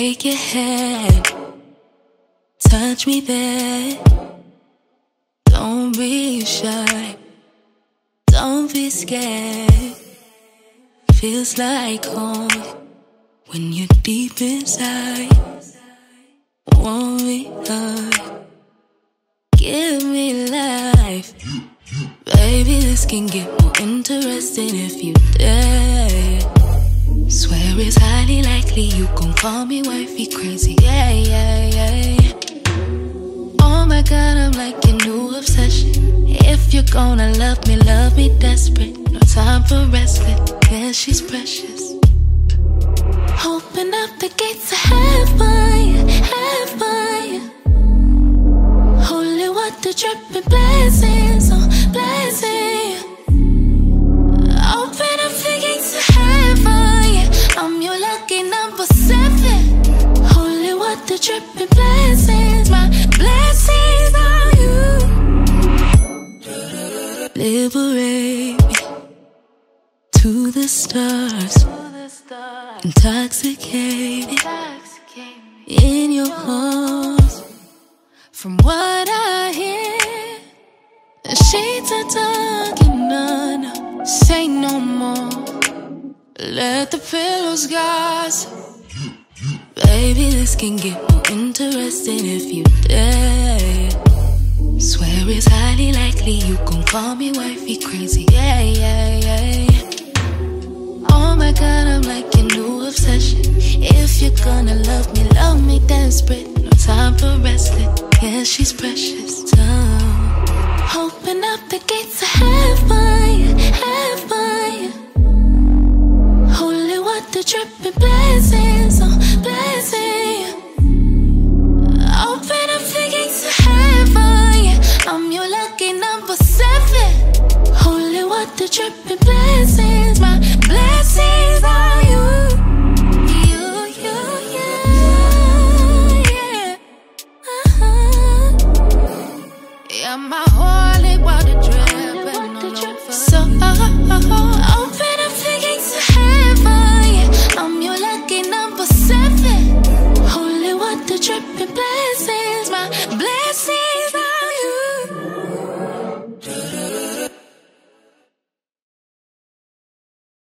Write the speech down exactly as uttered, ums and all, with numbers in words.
Take your hand, touch me there. Don't be shy, don't be scared. Feels like home when you're deep inside. Want me up, give me life. Baby, this can get more interesting if you dare. Swear it's highly likely you gon' call me wifey crazy. Yeah, yeah, yeah. Oh my God, I'm like a new obsession. If you're gonna love me, love me desperate. No time for wrestling, yeah, she's precious. Open up the gates of heaven, heaven. Holy water dripping blessings, oh blessings. Open up the gates of heaven, yeah. I'm your lucky number seven. Holy water dripping blessings, my blessings are you. Liberate me to the stars, intoxicated in your arms. From what I hear, the sheets are talking none. Say no more, let the pillows gossip. Baby, this can get more interesting if you dare. Swear it's highly likely you gon' call me wifey crazy. Yeah, yeah, yeah. Oh my God, I'm like a new obsession. If you're gonna love me, love me desperate. No time for wrestling, yeah, she's precious. Time. Open up the gates of heaven, heaven. Holy water dripping blessings, oh blessings. Open up the gates of heaven, yeah. I'm your lucky number seven. Holy water dripping blessings, my blessings.